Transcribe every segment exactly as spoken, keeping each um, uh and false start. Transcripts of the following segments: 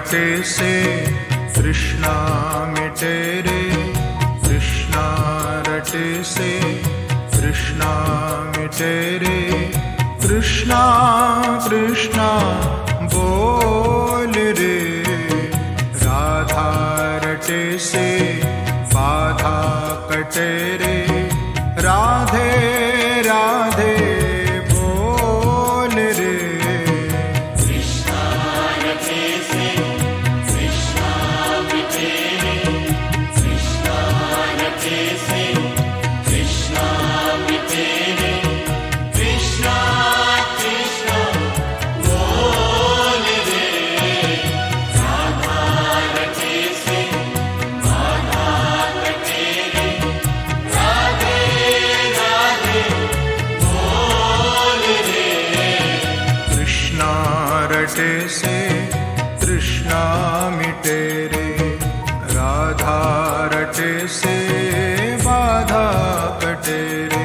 रटे से तृष्णा मिटे रे, कृष्णा रटे से तृष्णा मिटे रे। कृष्णा कृष्णा बोल रे, राधा रटे से बाधा कटे रे। राधे राधे बोल रे, कृष्णा रटे से कृष्णा मिटे रे, कृष्णा रटे से कृष्णा मिटे रे। कृष्णा कृष्णा बोल रे, राधा रटे से बाधा कटे रे। राधे राधे बोल रे, कृष्णा रटे से तृष्णा मिटे रे, राधा रटे से बाधा कटे रे।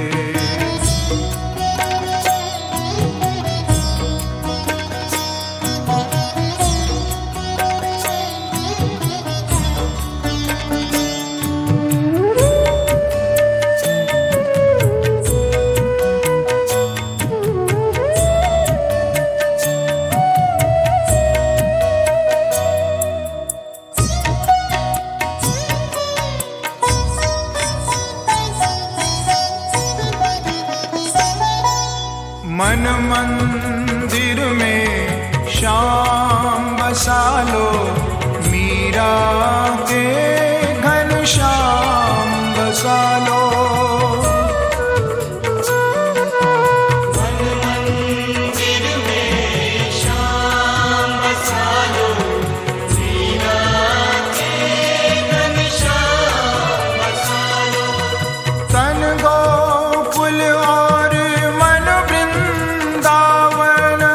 मन मंदिर में श्याम बसा लो, मीरा के घन श्याम बसा लो। मन मंदिर में श्याम बसा लो, मीरा के घन श्याम बसा लो। तन गोकुल और मन वृंदावन,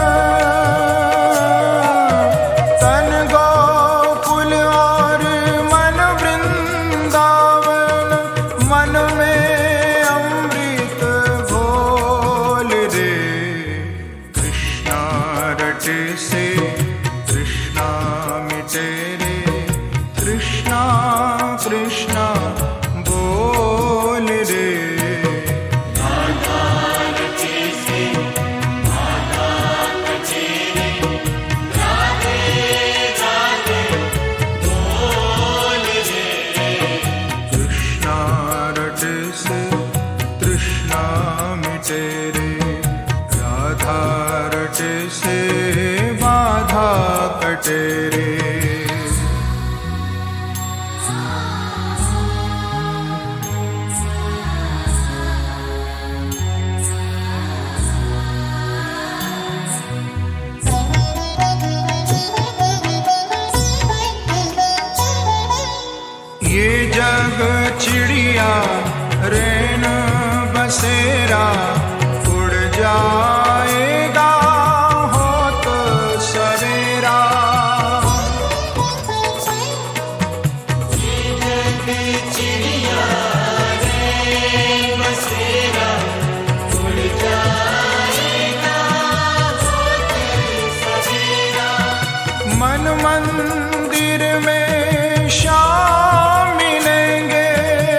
तन गोकुल और मन वृंदावन। मन में अमृत घोल रे, कृष्णा रटे से कृष्णा मिटे रे। कृष्णा कृष्णा बोल रे, राधा रटे से बाधा कटे रे। राधे राधे बोल रे, कृष्णा रटे से तृष्णा मिटे रे, राधा रटे से बाधा कटे रे। ये जग चिड़िया रैन बसेरा, उड़ जाएगा होत सवेरा। ये जग चिड़िया रे बसेरा, उड़ जाएगा होत सवेरा। मन मंदिर में श्याम मिलेंगे,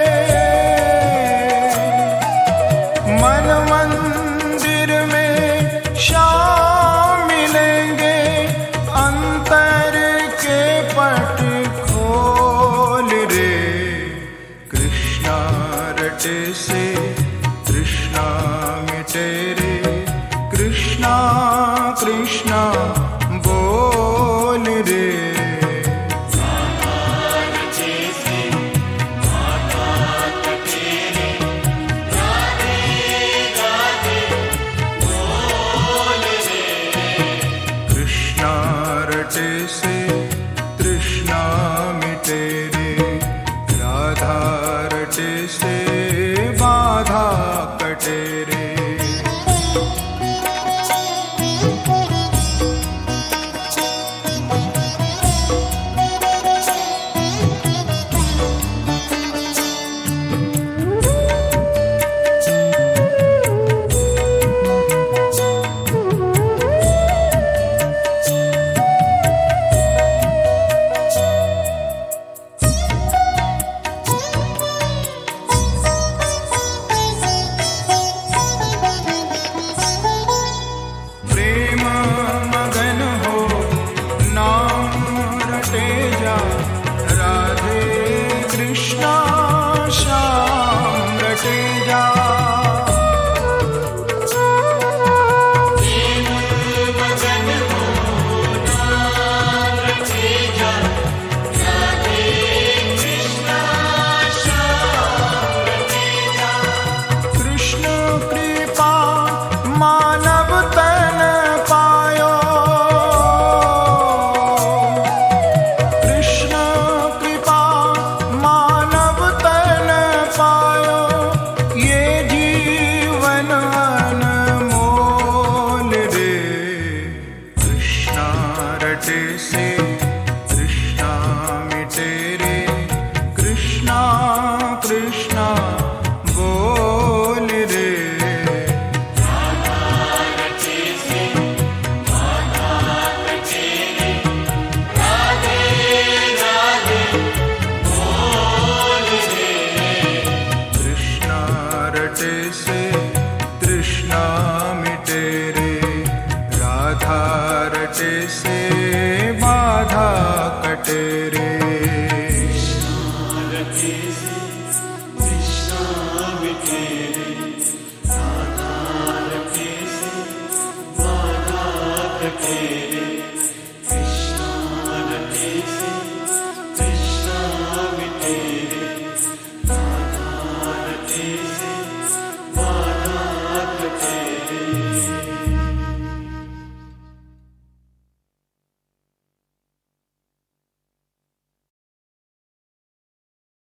मन मंदिर में श्याम मिलेंगे। अंतर के पट खोल रे, कृष्णा रटे से